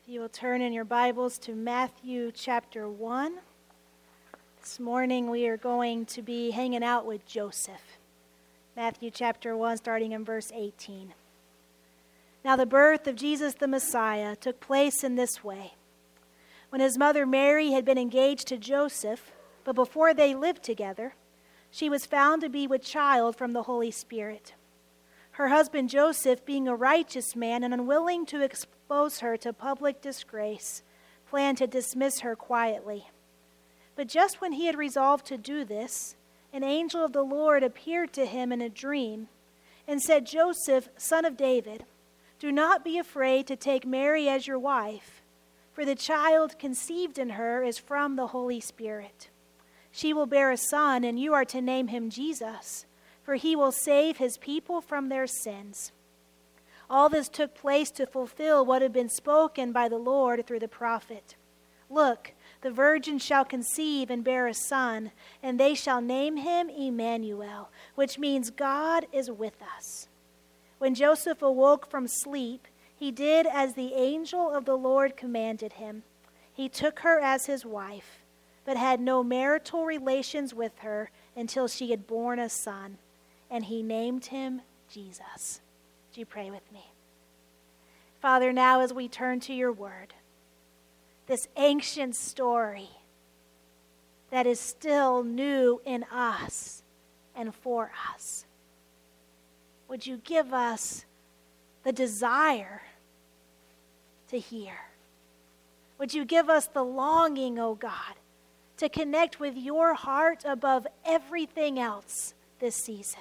If you will turn in your Bibles to Matthew chapter 1. This morning we are going to be hanging out with Joseph. Matthew chapter 1, starting in verse 18. Now the birth of Jesus the Messiah took place in this way. When his mother Mary had been engaged to Joseph, but before they lived together, she was found to be with child from the Holy Spirit. Her husband Joseph, being a righteous man and unwilling to expose her to public disgrace, planned to dismiss her quietly. But just when he had resolved to do this, an angel of the Lord appeared to him in a dream and said, "Joseph, son of David, do not be afraid to take Mary as your wife, for the child conceived in her is from the Holy Spirit. She will bear a son, and you are to name him Jesus, for he will save his people from their sins." All this took place to fulfill what had been spoken by the Lord through the prophet. "Look, the virgin shall conceive and bear a son, and they shall name him Emmanuel," which means God is with us. When Joseph awoke from sleep, he did as the angel of the Lord commanded him. He took her as his wife, but had no marital relations with her until she had borne a son, and he named him Jesus. Would you pray with me? Father, now as we turn to your word, this ancient story that is still new in us and for us, would you give us the desire to hear? Would you give us the longing, oh God, to connect with your heart above everything else this season?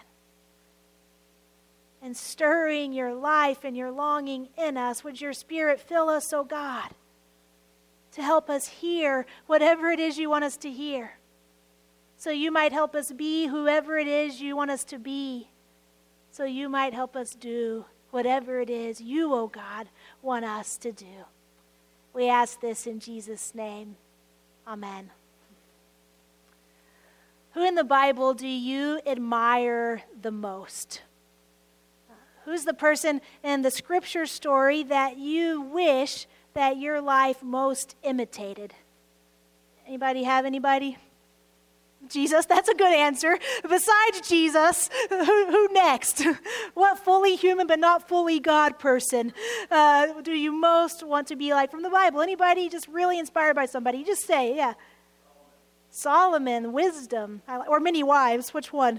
And stirring your life and your longing in us, would your Spirit fill us, oh God, to help us hear whatever it is you want us to hear, so you might help us be whoever it is you want us to be, so you might help us do whatever it is you, oh God, want us to do. We ask this in Jesus' name. Amen. Who in the Bible do you admire the most? Who's the person in the scripture story that you wish that your life most imitated? Anybody have anybody? Jesus, that's a good answer. Besides Jesus, who next? What fully human but not fully God person do you most want to be like from the Bible? Anybody just really inspired by somebody? You just say, yeah. Solomon, wisdom, or many wives, which one?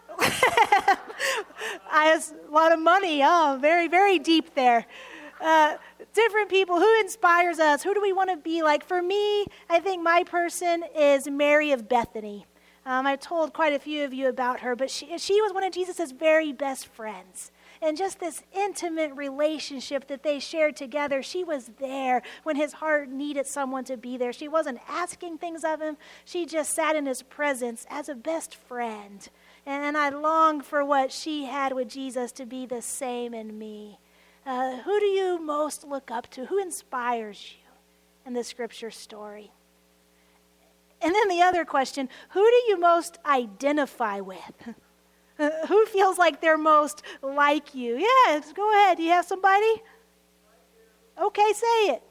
I have a lot of money. Oh, very, very deep there. Different people. Who inspires us? Who do we want to be like? For me, I think my person is Mary of Bethany. I've told quite a few of you about her, but she was one of Jesus' very best friends. And just this intimate relationship that they shared together, she was there when his heart needed someone to be there. She wasn't asking things of him. She just sat in his presence as a best friend. And I long for what she had with Jesus to be the same in me. Who do you most look up to? Who inspires you in the scripture story? And then the other question, who do you most identify with? Who feels like they're most like you? Yes, go ahead. Do you have somebody? Okay, say it.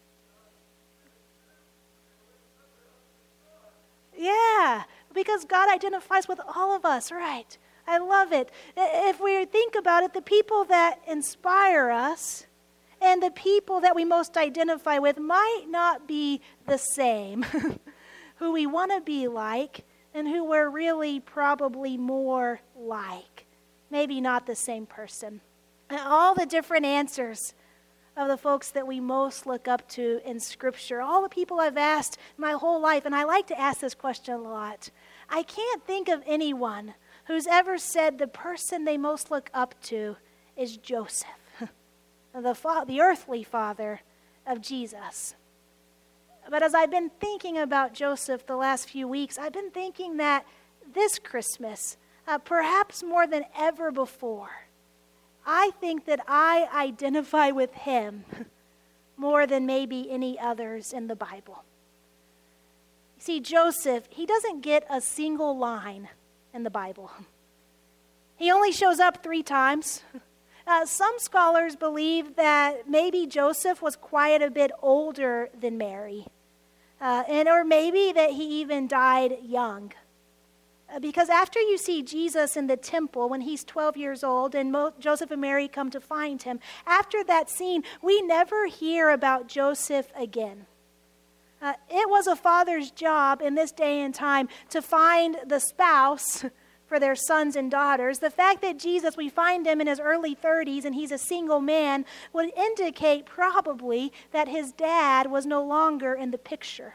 Yeah, because God identifies with all of us, right? I love it. If we think about it, the people that inspire us and the people that we most identify with might not be the same. Who we want to be like and who we're really probably more like. Maybe not the same person. And all the different answers of the folks that we most look up to in Scripture, all the people I've asked my whole life, and I like to ask this question a lot. I can't think of anyone who's ever said the person they most look up to is Joseph, the earthly father of Jesus. But as I've been thinking about Joseph the last few weeks, I've been thinking that this Christmas, perhaps more than ever before, I think that I identify with him more than maybe any others in the Bible. You see, Joseph, he doesn't get a single line in the Bible. He only shows up 3 times. Some scholars believe that maybe Joseph was quite a bit older than Mary, or maybe that he even died young. Because after you see Jesus in the temple when he's 12 years old and Joseph and Mary come to find him, after that scene, we never hear about Joseph again. It was a father's job in this day and time to find the spouse for their sons and daughters. The fact that Jesus, we find him in his early 30s and he's a single man, would indicate probably that his dad was no longer in the picture.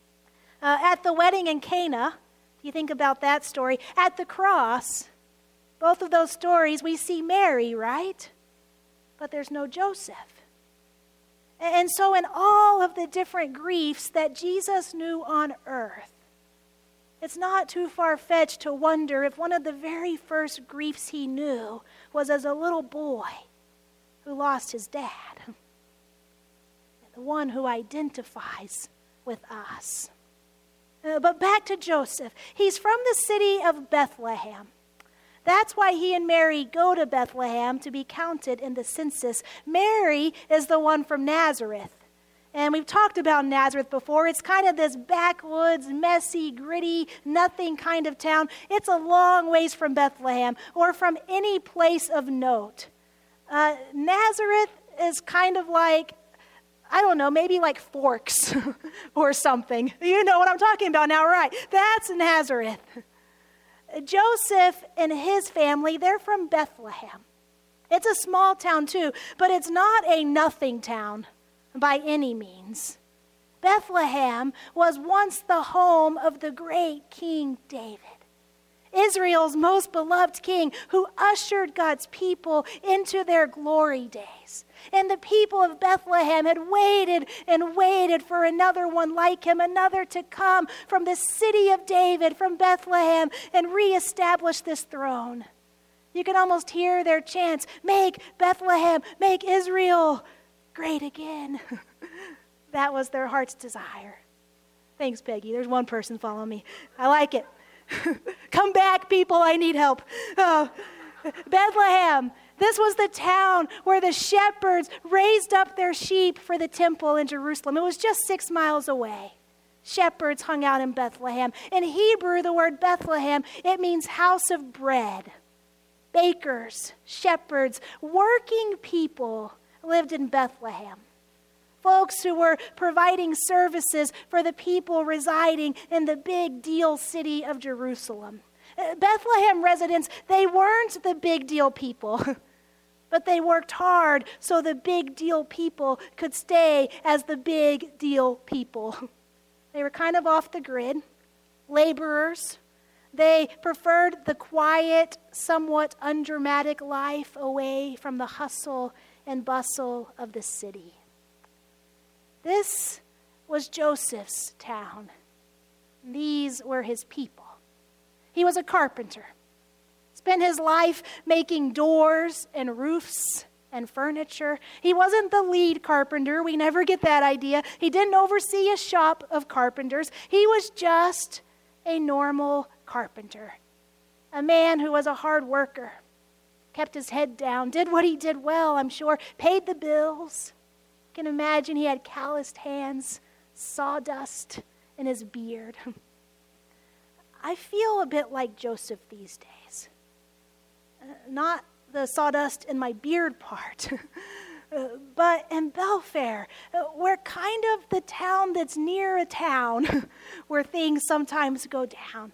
At the wedding in Cana, you think about that story. At the cross, both of those stories, we see Mary, right? But there's no Joseph. And so in all of the different griefs that Jesus knew on earth, it's not too far-fetched to wonder if one of the very first griefs he knew was as a little boy who lost his dad. The one who identifies with us. But back to Joseph. He's from the city of Bethlehem. That's why he and Mary go to Bethlehem to be counted in the census. Mary is the one from Nazareth. And we've talked about Nazareth before. It's kind of this backwoods, messy, gritty, nothing kind of town. It's a long ways from Bethlehem or from any place of note. Nazareth is kind of like, I don't know, maybe like Forks or something. You know what I'm talking about now, right? That's Nazareth. Joseph and his family, they're from Bethlehem. It's a small town too, but it's not a nothing town by any means. Bethlehem was once the home of the great King David, Israel's most beloved king who ushered God's people into their glory days. And the people of Bethlehem had waited and waited for another one like him, another to come from the city of David, from Bethlehem, and reestablish this throne. You can almost hear their chants, "Make Bethlehem, make Israel great again." That was their heart's desire. Thanks, Peggy. There's one person following me. I like it. Come back, people. I need help. Bethlehem. This was the town where the shepherds raised up their sheep for the temple in Jerusalem. It was just 6 miles away. Shepherds hung out in Bethlehem. In Hebrew, the word Bethlehem, it means house of bread. Bakers, shepherds, working people lived in Bethlehem. Folks who were providing services for the people residing in the big deal city of Jerusalem. Bethlehem residents, they weren't the big deal people, but they worked hard so the big deal people could stay as the big deal people. They were kind of off the grid, laborers. They preferred the quiet, somewhat undramatic life away from the hustle and bustle of the city. This was Joseph's town. These were his people. He was a carpenter. Spent his life making doors and roofs and furniture. He wasn't the lead carpenter. We never get that idea. He didn't oversee a shop of carpenters. He was just a normal carpenter. A man who was a hard worker. Kept his head down. Did what he did well, I'm sure. Paid the bills. You can imagine he had calloused hands, sawdust in his beard. I feel a bit like Joseph these days. Not the sawdust in my beard part, but in Belfair, we're kind of the town that's near a town where things sometimes go down.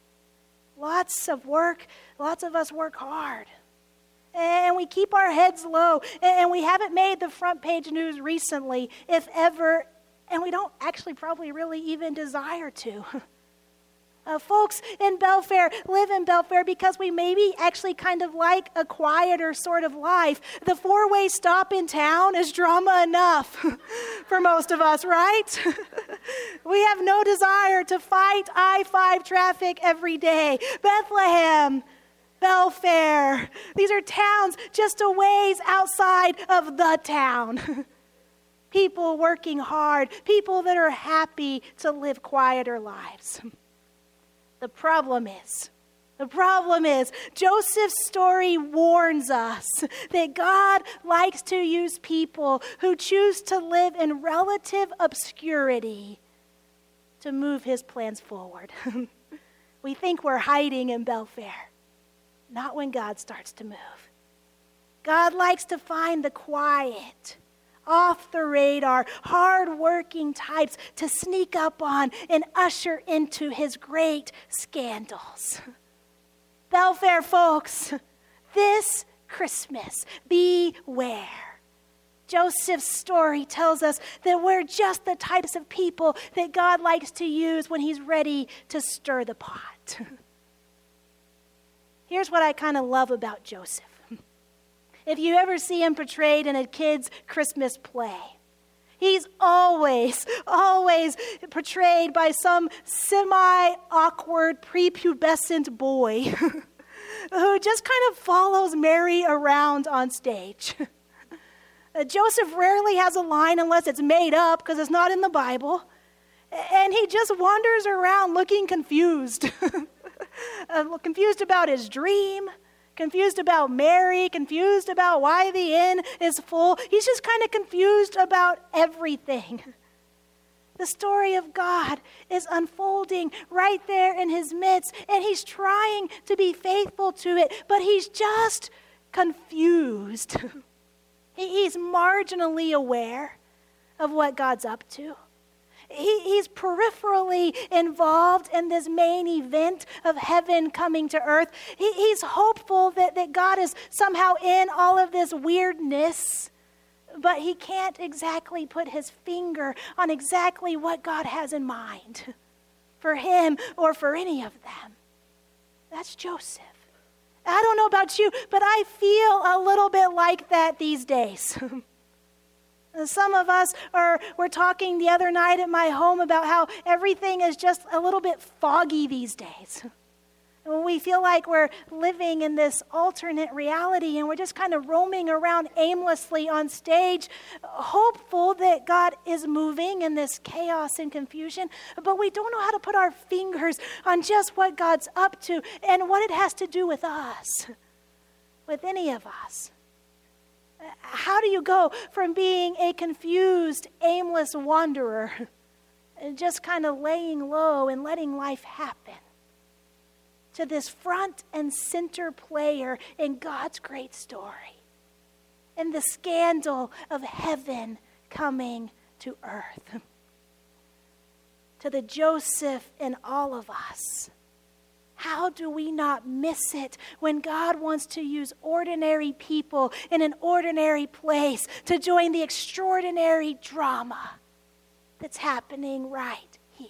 Lots of work, lots of us work hard. And we keep our heads low, and we haven't made the front page news recently, if ever, and we don't actually probably really even desire to. Folks in Belfair live in Belfair because we maybe actually kind of like a quieter sort of life. The 4-way stop in town is drama enough for most of us, right? We have no desire to fight I-5 traffic every day. Bethlehem, Belfair, these are towns just a ways outside of the town. People working hard, people that are happy to live quieter lives. The problem is, The problem is, Joseph's story warns us that God likes to use people who choose to live in relative obscurity to move his plans forward. We think we're hiding in Belfair. Not when God starts to move. God likes to find the quiet, off the radar, hard-working types to sneak up on and usher into his great scandals. Belfair folks, this Christmas, beware. Joseph's story tells us that we're just the types of people that God likes to use when he's ready to stir the pot. Here's what I kind of love about Joseph. If you ever see him portrayed in a kid's Christmas play, he's always portrayed by some semi-awkward, prepubescent boy who just kind of follows Mary around on stage. Joseph rarely has a line unless it's made up because it's not in the Bible. And he just wanders around looking confused. Confused about his dream, confused about Mary, confused about why the inn is full. He's just kind of confused about everything. The story of God is unfolding right there in his midst, and he's trying to be faithful to it, but he's just confused. He's marginally aware of what God's up to. He's peripherally involved in this main event of heaven coming to earth. He's hopeful that God is somehow in all of this weirdness, but he can't exactly put his finger on exactly what God has in mind for him or for any of them. That's Joseph. I don't know about you, but I feel a little bit like that these days. Some of us were talking the other night at my home about how everything is just a little bit foggy these days. We feel like we're living in this alternate reality and we're just kind of roaming around aimlessly on stage, hopeful that God is moving in this chaos and confusion, but we don't know how to put our fingers on just what God's up to and what it has to do with us, with any of us. How do you go from being a confused, aimless wanderer, just kind of laying low and letting life happen, to this front and center player in God's great story, and the scandal of heaven coming to earth? To the Joseph in all of us. How do we not miss it when God wants to use ordinary people in an ordinary place to join the extraordinary drama that's happening right here?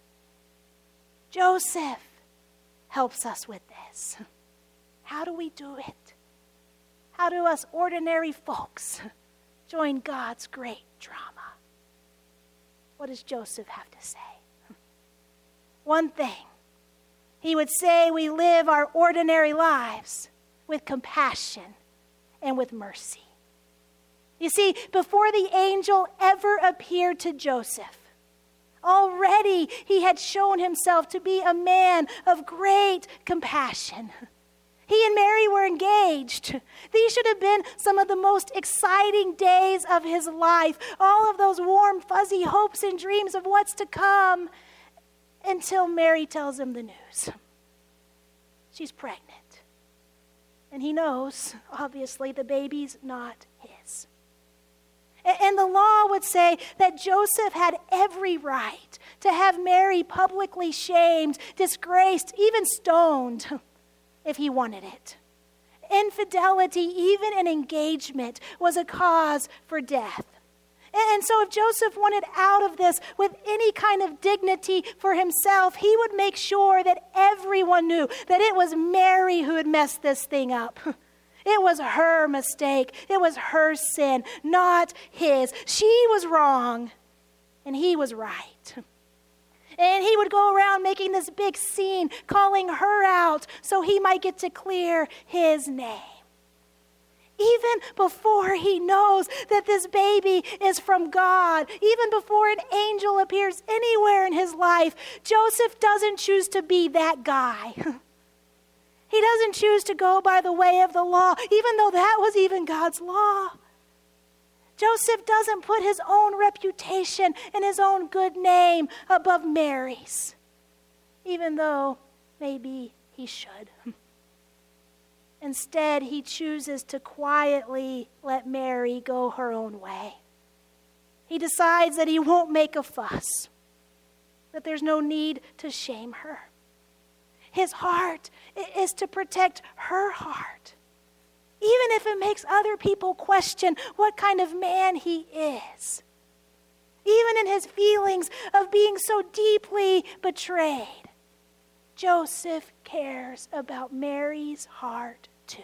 Joseph helps us with this. How do we do it? How do us ordinary folks join God's great drama? What does Joseph have to say? One thing. He would say we live our ordinary lives with compassion and with mercy. You see, before the angel ever appeared to Joseph, already he had shown himself to be a man of great compassion. He and Mary were engaged. These should have been some of the most exciting days of his life. All of those warm, fuzzy hopes and dreams of what's to come. Until Mary tells him the news. She's pregnant. And he knows, obviously, the baby's not his. And the law would say that Joseph had every right to have Mary publicly shamed, disgraced, even stoned, if he wanted it. Infidelity, even an engagement, was a cause for death. And so if Joseph wanted out of this with any kind of dignity for himself, he would make sure that everyone knew that it was Mary who had messed this thing up. It was her mistake. It was her sin, not his. She was wrong, and he was right. And he would go around making this big scene, calling her out so he might get to clear his name. Even before he knows that this baby is from God, even before an angel appears anywhere in his life, Joseph doesn't choose to be that guy. He doesn't choose to go by the way of the law, even though that was even God's law. Joseph doesn't put his own reputation and his own good name above Mary's, even though maybe he should. Instead, he chooses to quietly let Mary go her own way. He decides that he won't make a fuss, that there's no need to shame her. His heart is to protect her heart, even if it makes other people question what kind of man he is. Even in his feelings of being so deeply betrayed, Joseph cares about Mary's heart too.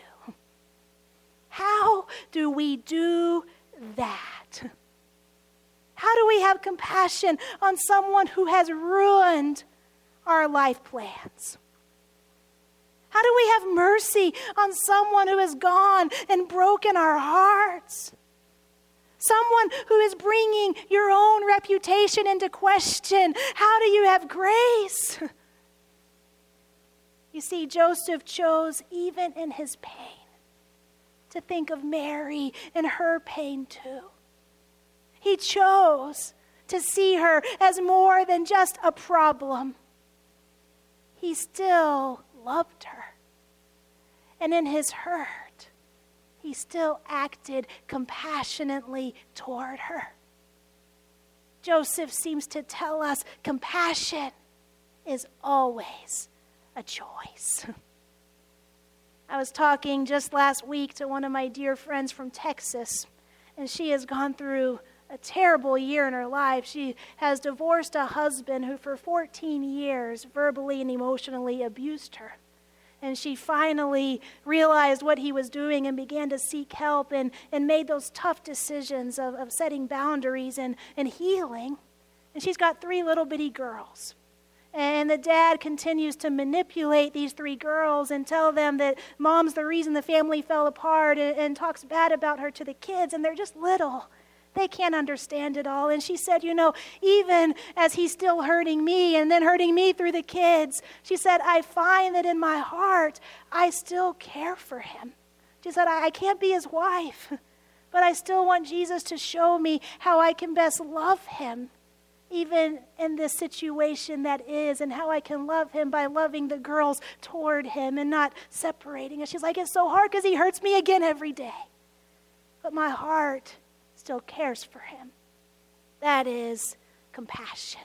How do we do that? How do we have compassion on someone who has ruined our life plans? How do we have mercy on someone who has gone and broken our hearts? Someone who is bringing your own reputation into question. How do you have grace? You see, Joseph chose, even in his pain, to think of Mary and her pain too. He chose to see her as more than just a problem. He still loved her. And in his hurt, he still acted compassionately toward her. Joseph seems to tell us compassion is always a choice. I was talking just last week to one of my dear friends from Texas, and she has gone through a terrible year in her life. She has divorced a husband who for 14 years verbally and emotionally abused her. And she finally realized what he was doing and began to seek help and made those tough decisions of setting boundaries and healing. And she's got 3 little bitty girls. And the dad continues to manipulate these 3 girls and tell them that mom's the reason the family fell apart and talks bad about her to the kids. And they're just little. They can't understand it all. And she said, even as he's still hurting me and then hurting me through the kids, she said, I find that in my heart, I still care for him. She said, I can't be his wife, but I still want Jesus to show me how I can best love him, even in this situation that is, and how I can love him by loving the girls toward him and not separating. And she's like, it's so hard because he hurts me again every day. But my heart still cares for him. That is compassion.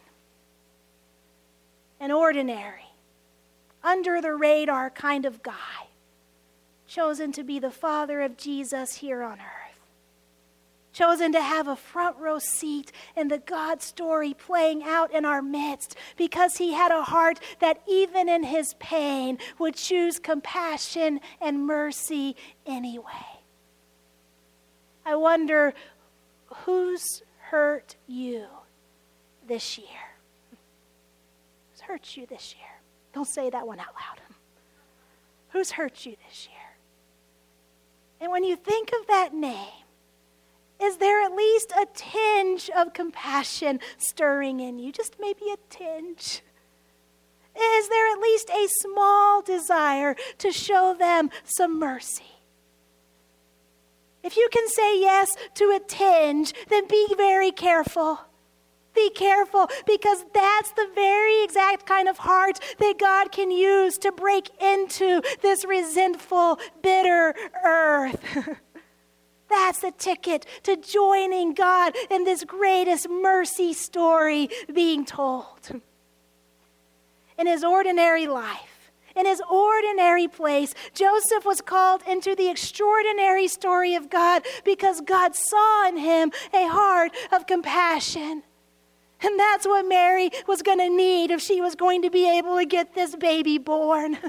An ordinary, under the radar kind of guy, chosen to be the father of Jesus here on earth, chosen to have a front row seat in the God story playing out in our midst because he had a heart that even in his pain would choose compassion and mercy anyway. I wonder, who's hurt you this year? Who's hurt you this year? Don't say that one out loud. Who's hurt you this year? And when you think of that name, is there at least a tinge of compassion stirring in you? Just maybe a tinge. Is there at least a small desire to show them some mercy? If you can say yes to a tinge, then be very careful. Be careful, because that's the very exact kind of heart that God can use to break into this resentful, bitter earth. That's the ticket to joining God in this greatest mercy story being told. In his ordinary life, in his ordinary place, Joseph was called into the extraordinary story of God because God saw in him a heart of compassion. And that's what Mary was going to need if she was going to be able to get this baby born.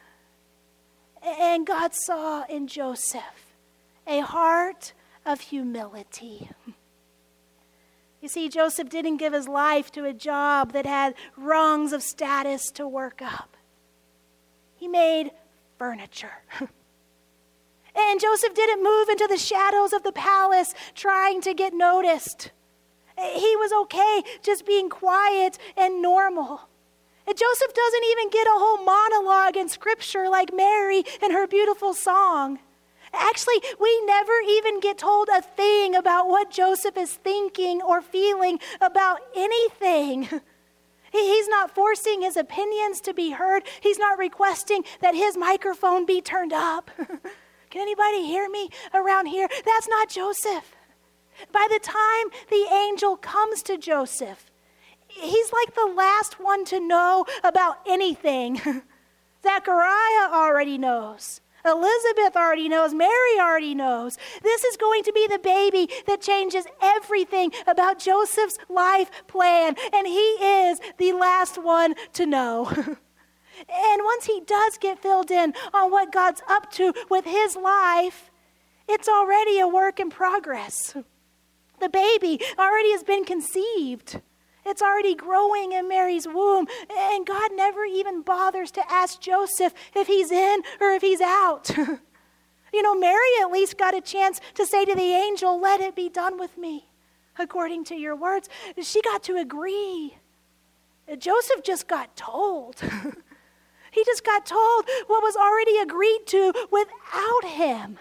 And God saw in Joseph a heart of humility. You see, Joseph didn't give his life to a job that had rungs of status to work up. He made furniture. And Joseph didn't move into the shadows of the palace trying to get noticed. He was okay just being quiet and normal. And Joseph doesn't even get a whole monologue in Scripture like Mary in her beautiful song. Actually, we never even get told a thing about what Joseph is thinking or feeling about anything. He's not forcing his opinions to be heard. He's not requesting that his microphone be turned up. Can anybody hear me around here? That's not Joseph. By the time the angel comes to Joseph, he's like the last one to know about anything. Zechariah already knows. Elizabeth already knows. Mary already knows. This is going to be the baby that changes everything about Joseph's life plan. And he is the last one to know. And once he does get filled in on what God's up to with his life, it's already a work in progress. The baby already has been conceived. It's already growing in Mary's womb, and God never even bothers to ask Joseph if he's in or if he's out. Mary at least got a chance to say to the angel, "Let it be done with me, according to your words." She got to agree. Joseph just got told. He just got told what was already agreed to without him.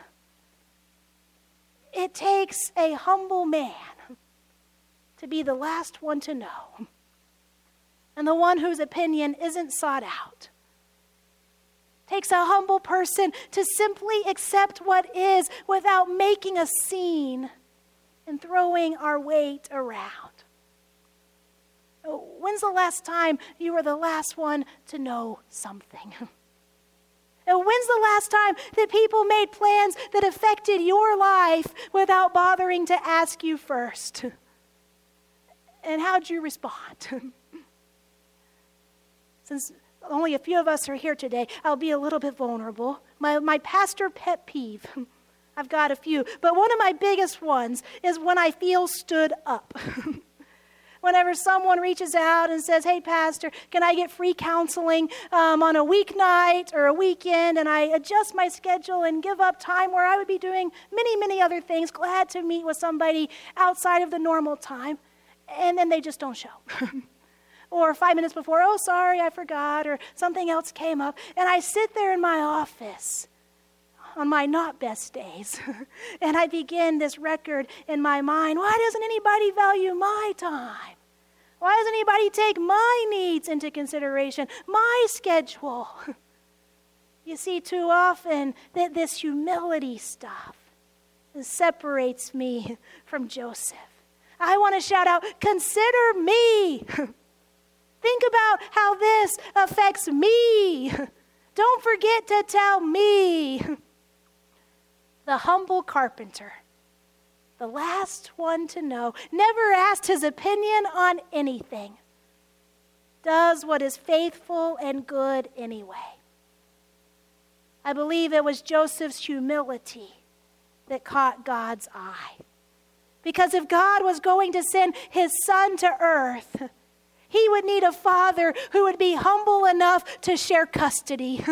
It takes a humble man to be the last one to know, and the one whose opinion isn't sought out. It takes a humble person to simply accept what is without making a scene and throwing our weight around. When's the last time you were the last one to know something? When's the last time that people made plans that affected your life without bothering to ask you first? And how'd you respond? Since only a few of us are here today, I'll be a little bit vulnerable. My pastor pet peeve, I've got a few, but one of my biggest ones is when I feel stood up. Whenever someone reaches out and says, "Hey, pastor, can I get free counseling on a weeknight or a weekend?" And I adjust my schedule and give up time where I would be doing many, many other things, glad to meet with somebody outside of the normal time. And then they just don't show. Or 5 minutes before, "Oh, sorry, I forgot," or something else came up. And I sit there in my office on my not best days, and I begin this record in my mind. Why doesn't anybody value my time? Why doesn't anybody take my needs into consideration, my schedule? You see, too often that this humility stuff separates me from Joseph. I want to shout out, "Consider me." Think about how this affects me. Don't forget to tell me. The humble carpenter, the last one to know, never asked his opinion on anything, does what is faithful and good anyway. I believe it was Joseph's humility that caught God's eye. Because if God was going to send his son to earth, he would need a father who would be humble enough to share custody,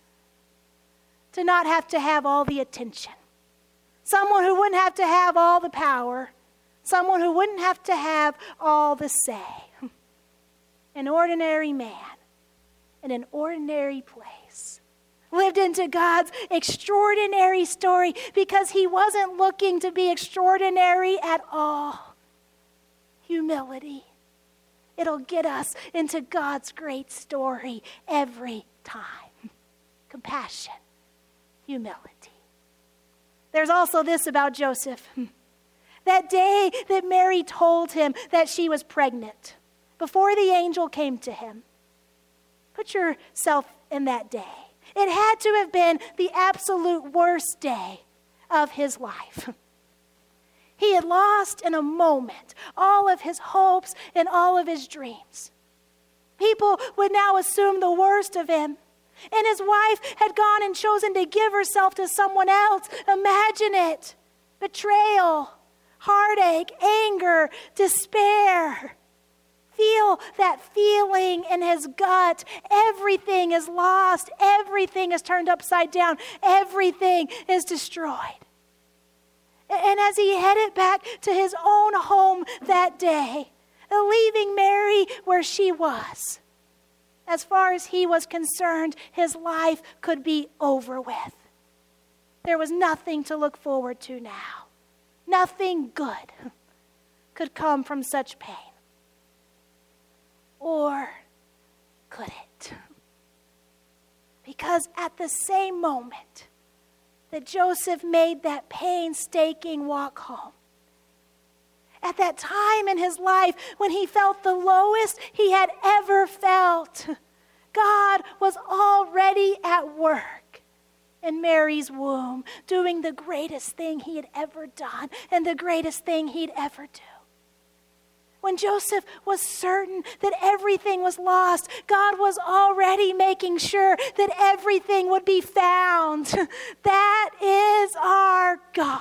to not have to have all the attention. Someone who wouldn't have to have all the power. Someone who wouldn't have to have all the say. An ordinary man in an ordinary place lived into God's extraordinary story because he wasn't looking to be extraordinary at all. Humility. It'll get us into God's great story every time. Compassion. Humility. There's also this about Joseph. That day that Mary told him that she was pregnant, before the angel came to him. Put yourself in that day. It had to have been the absolute worst day of his life. He had lost in a moment all of his hopes and all of his dreams. People would now assume the worst of him. And his wife had gone and chosen to give herself to someone else. Imagine it. Betrayal, heartache, anger, despair. Feel that feeling in his gut. Everything is lost. Everything is turned upside down. Everything is destroyed. And as he headed back to his own home that day, leaving Mary where she was, As far as he was concerned, his life could be over with. There was nothing to look forward to now. Nothing good could come from such pain. Or could it? Because at the same moment that Joseph made that painstaking walk home, at that time in his life when he felt the lowest he had ever felt, God was already at work in Mary's womb, doing the greatest thing he had ever done and the greatest thing he'd ever do. When Joseph was certain that everything was lost, God was already making sure that everything would be found. That is our God.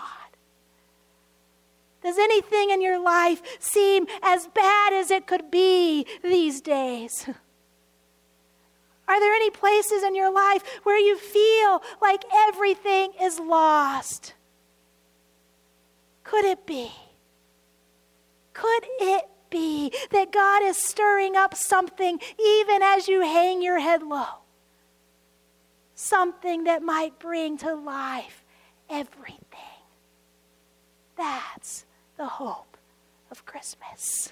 Does anything in your life seem as bad as it could be these days? Are there any places in your life where you feel like everything is lost? Could it be? Could it be that God is stirring up something even as you hang your head low? Something that might bring to life everything. That's the hope of Christmas.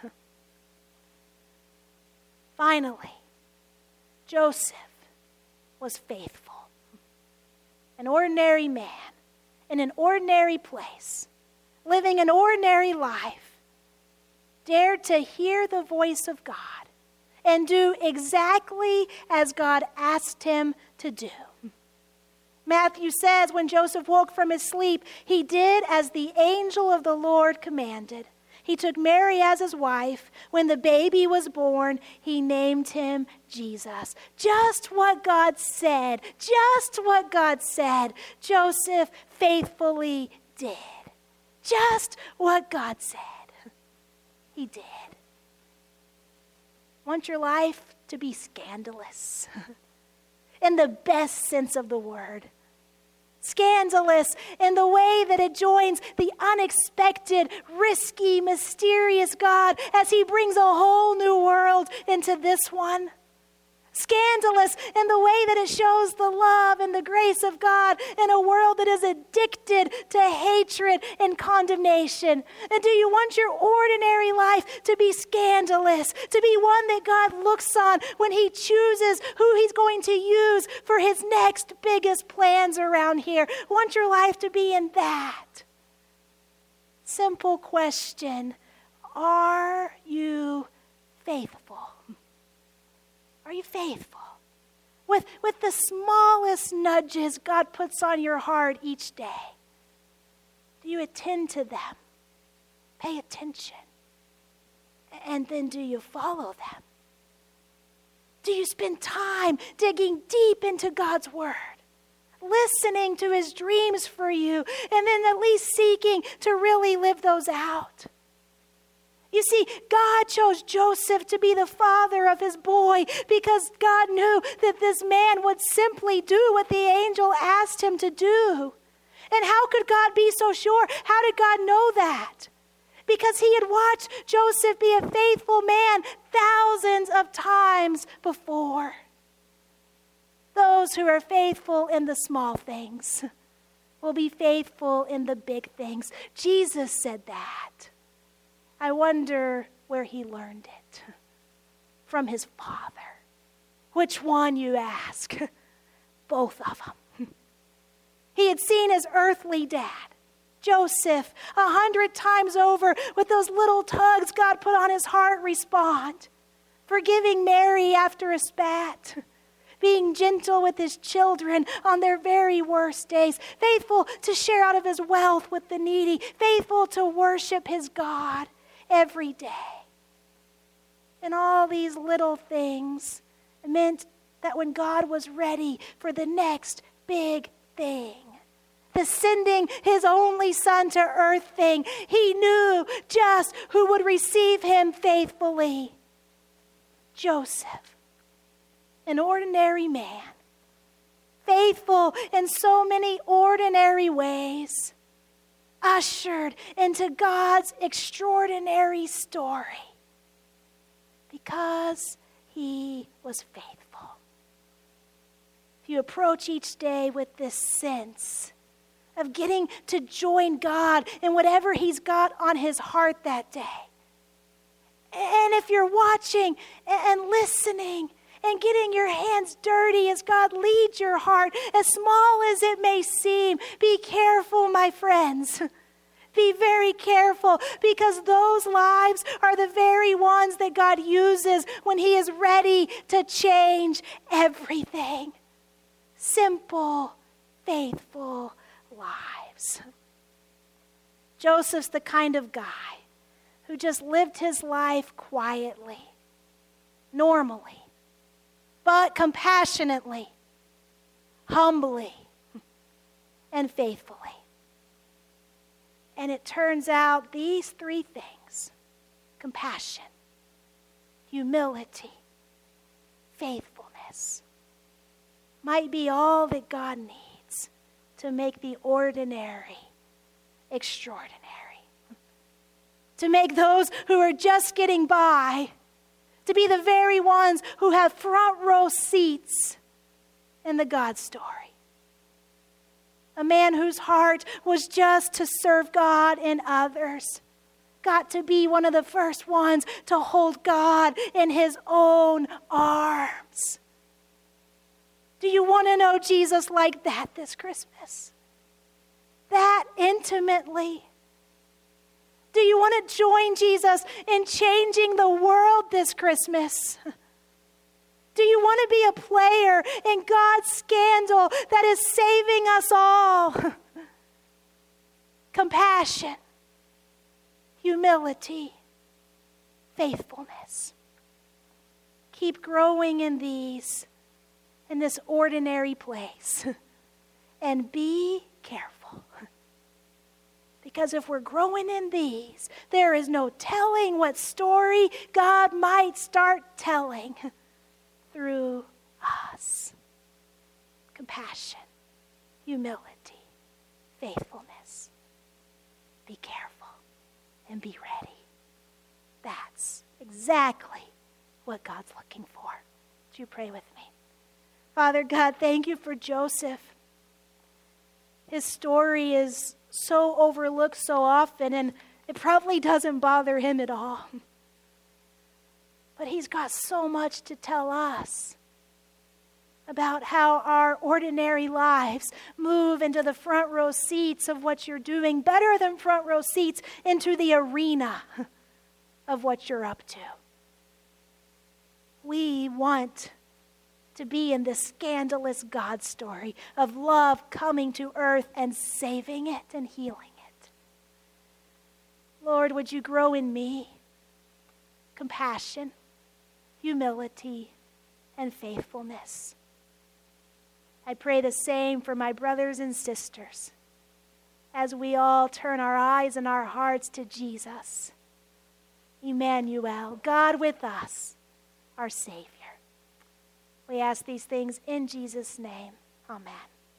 Finally, Joseph was faithful. An ordinary man in an ordinary place, living an ordinary life, dared to hear the voice of God and do exactly as God asked him to do. Matthew says when Joseph woke from his sleep, he did as the angel of the Lord commanded. He took Mary as his wife. When the baby was born, he named him Jesus. Just what God said. Just what God said. Joseph faithfully did. Just what God said. He did. Want your life to be scandalous? In the best sense of the word. Scandalous in the way that it joins the unexpected, risky, mysterious God as he brings a whole new world into this one. Scandalous in the way that it shows the love and the grace of God in a world that is addicted to hatred and condemnation. And do you want your ordinary life to be scandalous, to be one that God looks on when he chooses who he's going to use for his next biggest plans around here? Want your life to be in that? Simple question. Are you faithful? Are you faithful? With the smallest nudges God puts on your heart each day, do you attend to them? Pay attention. And then do you follow them? Do you spend time digging deep into God's word, listening to his dreams for you, and then at least seeking to really live those out? You see, God chose Joseph to be the father of his boy because God knew that this man would simply do what the angel asked him to do. And how could God be so sure? How did God know that? Because he had watched Joseph be a faithful man thousands of times before. Those who are faithful in the small things will be faithful in the big things. Jesus said that. I wonder where he learned it. From his father. Which one, you ask? Both of them. He had seen his earthly dad, Joseph, 100 times over with those little tugs God put on his heart respond. Forgiving Mary after a spat. Being gentle with his children on their very worst days. Faithful to share out of his wealth with the needy. Faithful to worship his God every day. And all these little things meant that when God was ready for the next big thing, the sending his only son to earth thing, he knew just who would receive him faithfully. Joseph, an ordinary man, faithful in so many ordinary ways, ushered into God's extraordinary story because he was faithful. If you approach each day with this sense of getting to join God in whatever he's got on his heart that day, and if you're watching and listening and getting your hands dirty as God leads your heart, as small as it may seem, be careful, my friends. Be very careful, because those lives are the very ones that God uses when he is ready to change everything. Simple, faithful lives. Joseph's the kind of guy who just lived his life quietly, normally, but compassionately, humbly, and faithfully. And it turns out these three things, compassion, humility, faithfulness, might be all that God needs to make the ordinary extraordinary. To make those who are just getting by to be the very ones who have front row seats in the God story. A man whose heart was just to serve God and others got to be one of the first ones to hold God in his own arms. Do you want to know Jesus like that this Christmas? That intimately? Do you want to join Jesus in changing the world this Christmas? Do you want to be a player in God's scandal that is saving us all? Compassion, humility, faithfulness. Keep growing in these, in this ordinary place. And be careful. Because if we're growing in these, there is no telling what story God might start telling through us. Compassion, humility, faithfulness. Be careful and be ready. That's exactly what God's looking for. Would you pray with me? Father God, thank you for Joseph. His story is so overlooked so often, and it probably doesn't bother him at all. But he's got so much to tell us about how our ordinary lives move into the front row seats of what you're doing, better than front row seats into the arena of what you're up to. We want to be in this scandalous God story of love coming to earth and saving it and healing it. Lord, would you grow in me compassion, humility, and faithfulness. I pray the same for my brothers and sisters as we all turn our eyes and our hearts to Jesus, Emmanuel, God with us, our Savior. We ask these things in Jesus' name. Amen.